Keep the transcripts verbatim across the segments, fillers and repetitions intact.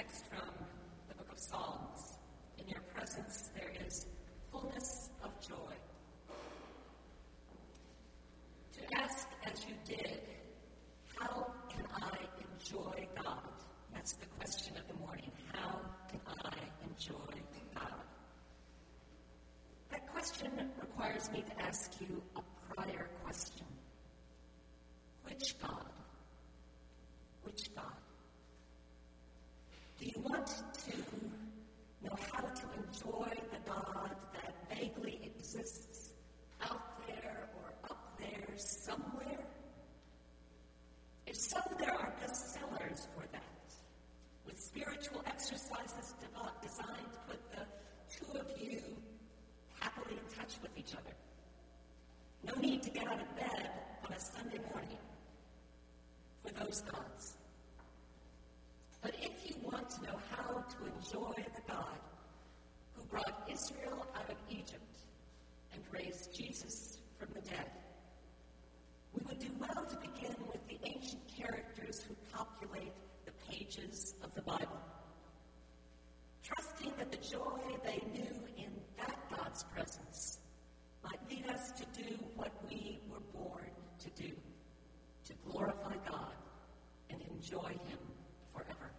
text from the book of Psalms. In your presence there is fullness of joy. To ask as you did, how can I enjoy God? That's the question of the morning. How can I enjoy God? That question requires me to ask you a prior question. Which God? Which God? Do you want to know how to enjoy the God that vaguely exists out there or up there somewhere? If so, there are bestsellers for that, with spiritual exercises designed to put the two of you happily in touch with each other. No need to get out of bed on a Sunday morning for those gods. But if you want to know how to enjoy the God who brought Israel out of Egypt and raised Jesus from the dead, we would do well to begin with the ancient characters who populate the pages of the Bible, trusting that the joy they knew in that God's presence might lead us to do what we were born to do, to glorify God and enjoy Him forever.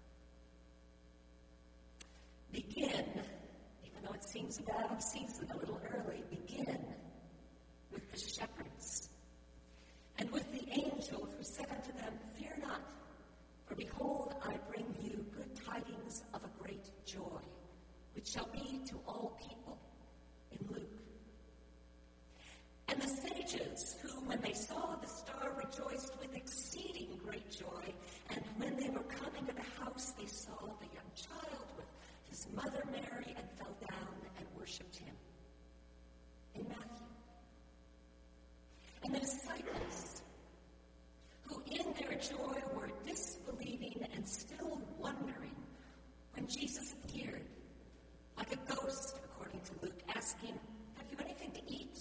Begin, even though it seems out of season a little early, begin with the shepherds and with the angel who said unto them, Fear not, for behold, I bring you good tidings of a great joy, which shall be to all people, in Luke. And the sages, who, when they saw the star, rejoiced with exceeding great joy, and when they were coming to the house, they saw the young child with his mother Mary, and fell down and worshipped him. In Matthew. And the disciples, who in their joy were disbelieving and still wondering, when Jesus appeared, like a ghost, according to Luke, asking, Have you anything to eat?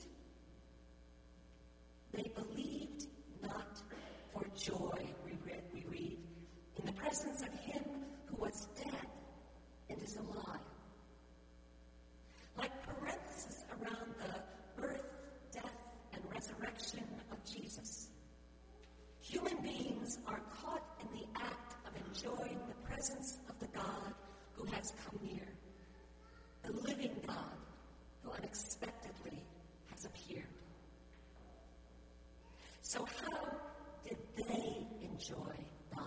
They believed not for joy, we read, we read, in the presence of him who was dead and is alive. Like parentheses around the birth, death, and resurrection of Jesus, human beings are caught in the act of enjoying the presence of the God who has come near, the living God who unexpectedly has appeared. So how did they enjoy God?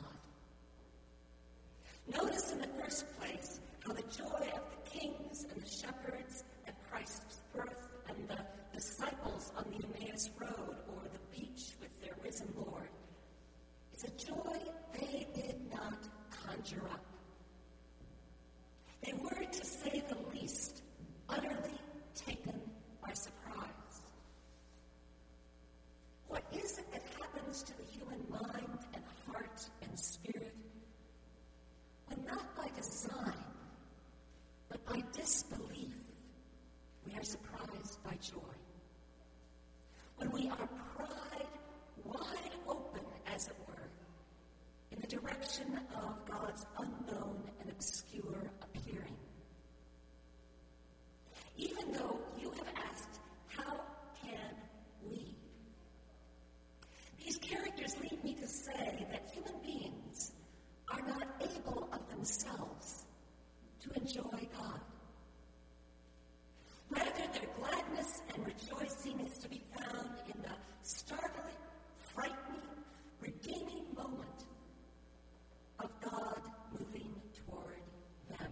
Notice in the first place how the joy of the kings and the shepherds at Christ's birth and the disciples on the Emmaus Road or the beach with their risen Lord is a joy they did not conjure up. They were, to say the least, utterly taken by surprise. What is it that happens to the human mind and heart and spirit when not by design, but by disbelief, we are surprised by joy? When we are pried wide open, as it were, in the direction of God's unknown and obscure appearing. Even though you have asked, how can we? These characters lead me to say that human beings are not able of themselves to enjoy God. Rather, their gladness and rejoicing is to be found in the startling, frightening, redeeming moment of God moving toward them.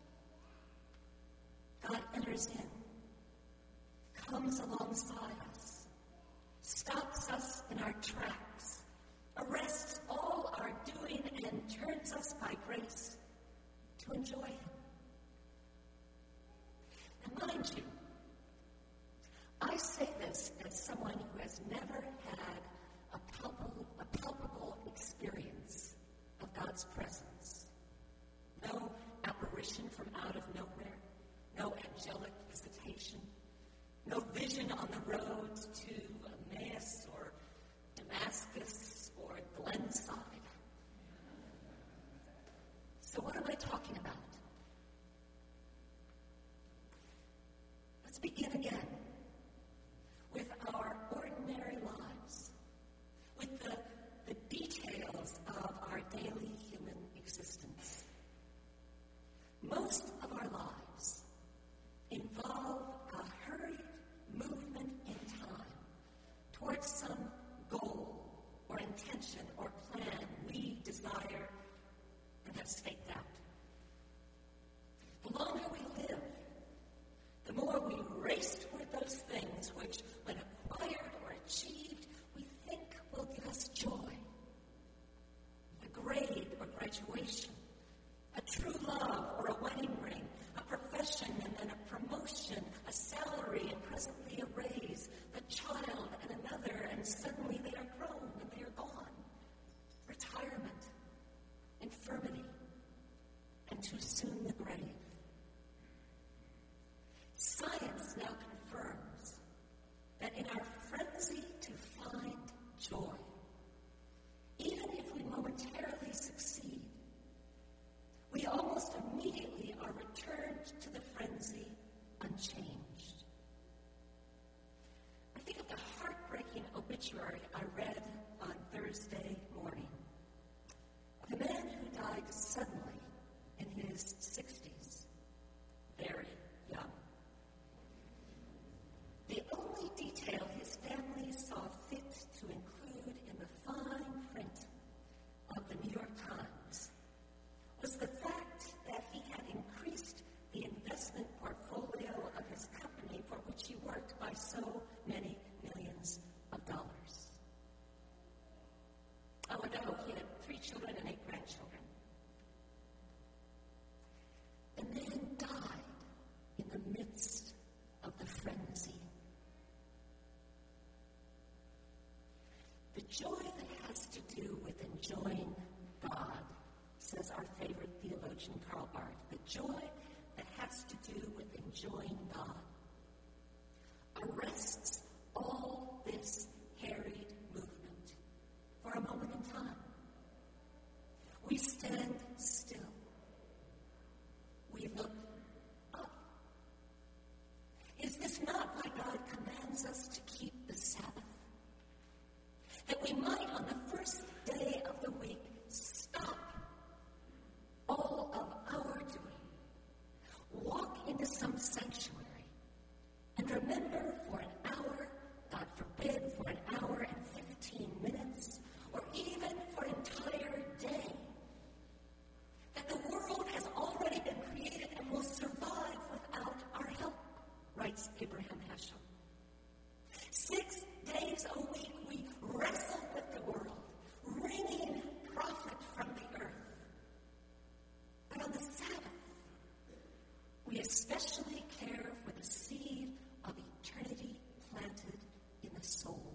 God enters in, comes alongside us, stops us in our tracks, arrests all our doing, and turns us by grace to enjoy Him. Now, mind you, I say this as someone who has never had a palpable, a palpable experience of God's presence. No apparition from out of nowhere, no angelic visitation, no vision on the road to Emmaus or Damascus or Glenside. So what am I joy that has to do with enjoying God, says our favorite theologian Karl Barth. The joy that has to do with enjoying God arrests all this harried movement for a moment in time. We stand still. We look up. Is this not why God commands us to keep the Sabbath? That we might, on the first day of the week, stop all of our doing, walk into some sanctuary, and remember for an hour, God forbid, for an hour and fifteen minutes, or even for an entire day, that the world has already been created and will survive without our help, writes Abraham Heschel. Six days a week we wrestle with the world, wringing profit from the earth. But on the Sabbath, we especially care for the seed of eternity planted in the soul.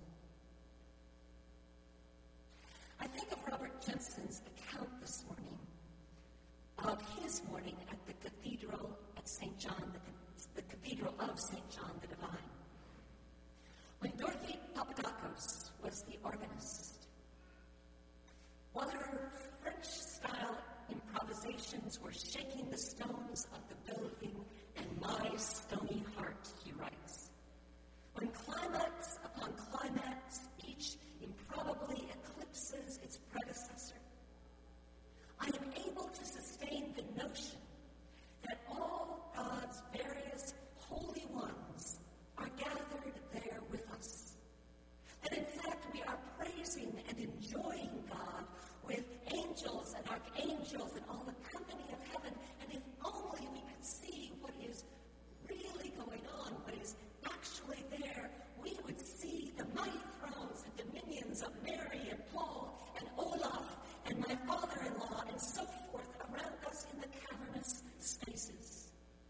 I think of Robert Jensen's account this morning of his morning at the cathedral at Saint John, the, the cathedral of Saint John the Divine, when Dorothy Papadakos was the organist. While her French-style improvisations were shaking the stones of the building and my stony heart, he writes, when climax upon climax, each improbably eclipses its predecessor, I am able to sustain the notion that all God's various holy ones are gathered there with us. That in fact we are praising and enjoying God with angels and archangels and all the company of heaven. And if only we could see what is really going on, what is actually there, we would see the mighty thrones and dominions of Mary and Paul and Olaf and my father-in-law and so forth around us in the cavernous spaces.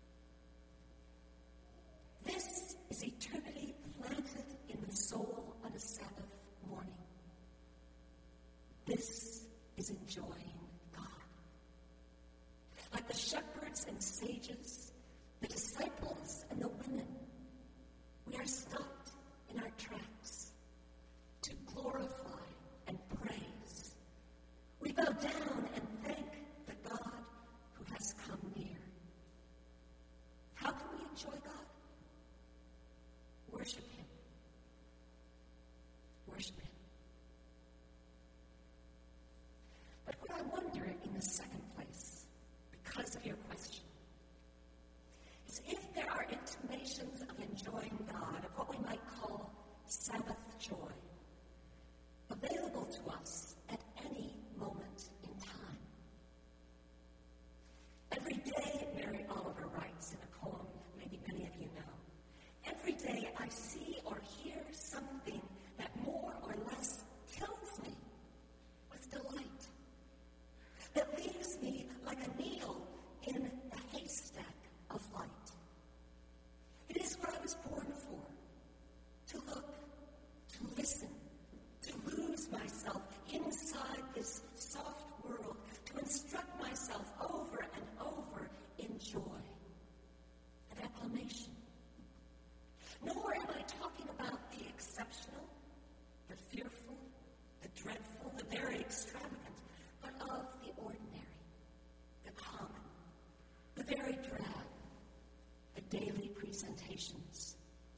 This is eternity planted in the soul on a Sabbath morning. This is enjoying God. Like the shepherds and sages, the disciples and the women, we are stopped in our tracks to glorify and praise. We bow down and thank the God who has come near. How can we enjoy God? Worship Him. Worship Him. But what I wonder in the second place, because of your question, is if there are intimations of enjoying God, of what we might call Sabbath joy, available to us at any moment in time. Every day, Mary Oliver writes in a poem maybe many of you know, every day I see or hear something that more or less kills me with delight, that leaves me like a needle in the haystack of light. It is what I was born for, to look, to listen, to lose myself inside this soft world, to instruct myself over and over in joy and acclamation. Nor am I talking about the exceptional, the fearful, the dreadful, the very extravagant, but of the ordinary, the common, the very drab, the daily presentations.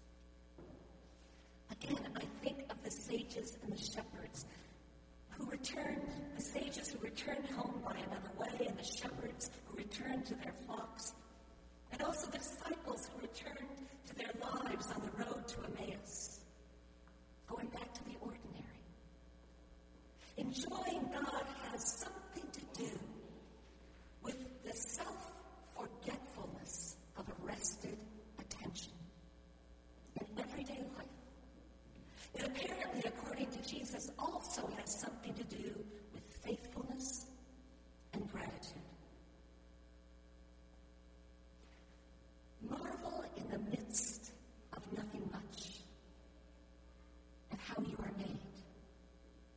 Again, I think of the sages and the shepherds who returned, the sages who returned home by another way, and the shepherds who returned to their flocks, and also the disciples who returned to their lives on the road to Emmaus, going back to the ordinary. Enjoying God has something to do with the self-forgetfulness of arrested attention in everyday life. It apparently, according to Jesus, also has something to do with faithfulness and gratitude. Marvel in the midst of nothing much at how you are made.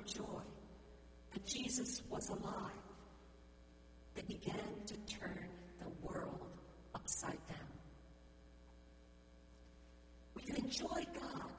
joy that Jesus was alive, they began to turn the world upside down. We can enjoy God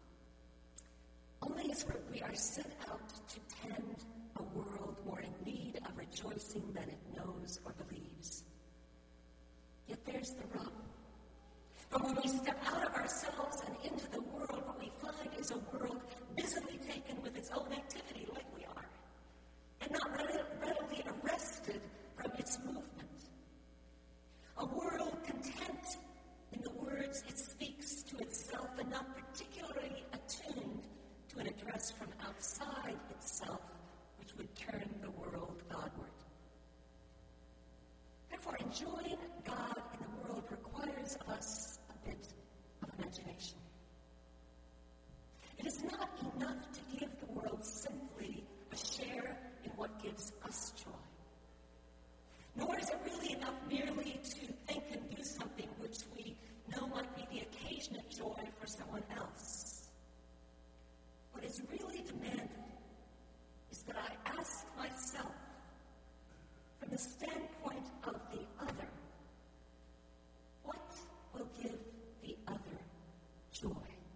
only as we are sent out to tend a world more in need of rejoicing than it knows or believes. Yet there's the rub. For when we step out of ourselves and into the world, what we find is a world busily taken with its own activity like we are, and not readily arrested from its movement. A world content in the words it speaks to itself and not particularly attuned to an address from outside itself, which would turn the world Godward. Therefore, enjoying God in the world requires of us a bit of imagination. It is not enough to give the world simply a share in what gives us joy. Nor is it really enough merely to think and do something which we know might be the occasional joy for someone else. What is really demanded is that I ask myself, from the standpoint of the other, what will give the other joy?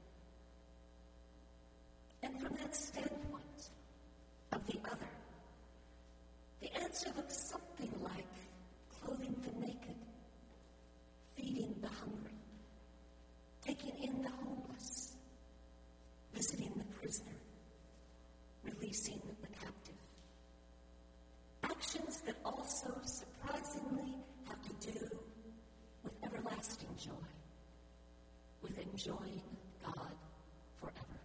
And from that standpoint of the other, the answer looks something like clothing the naked, feeding the hungry, taking in the homeless, visiting the prisoner, releasing the captive. Actions that also surprisingly have to do with everlasting joy, with enjoying God forever.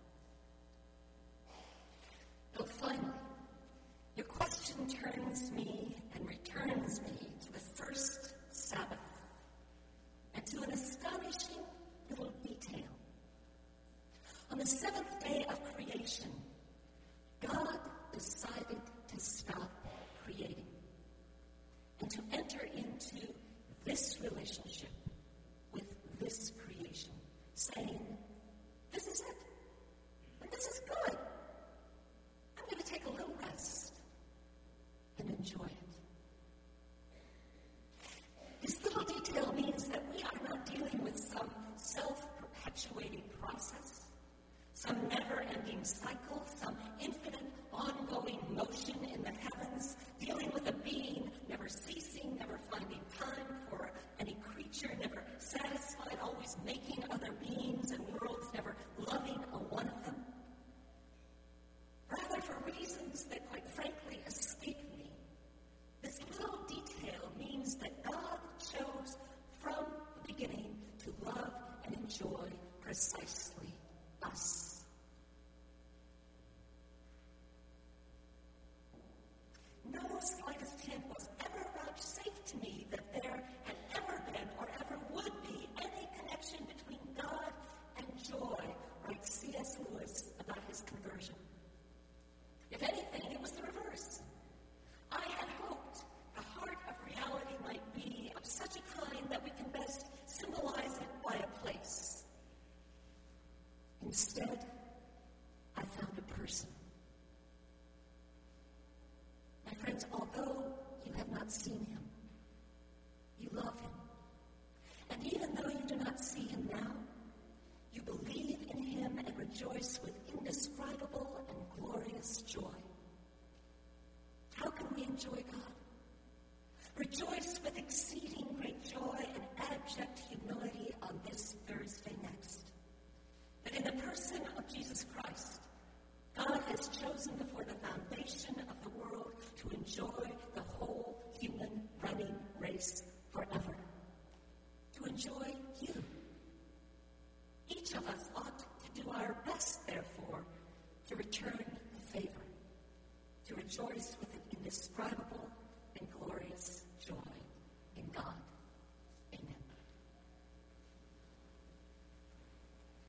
But finally, your question turns me and returns me to the first Sabbath and to an astonishing little detail. On the seventh day of creation, God decided to stop creating and to enter into this relationship with this creation, saying, this is it, and this is good. I'm going to take a little rest and enjoy it. This little detail means that we are not dealing with some self-perpetuating process, some never-ending cycle, some infinite ongoing motion in the heavens, dealing with a being never ceasing, never finding time for any creature, never satisfied, always making other beings and worlds, never loving a one of them. Rather, for reasons that quite frankly escape me, this little detail means that God chose from the beginning to love and enjoy precisely us. No slightest hint was ever vouchsafed to me that there had ever been or ever would be any connection between God and joy, writes C S Lewis about his conversion. If anything, it was the reverse. I had hoped the heart of reality might be of such a kind that we can best symbolize it by a place. Instead, I found a person. My friends, although you have not seen him, you love him. And even though you do not see him now, you believe in him and rejoice with indescribable and glorious joy. How can we enjoy God? Rejoice with exceeding great joy and abject humility on this Thursday next. That in the person of Jesus Christ, God has chosen before the foundation of the world to enjoy the whole human running race forever. To enjoy you. Each of us ought to do our best, therefore, to return the favor, to rejoice with an indescribable and glorious joy in God.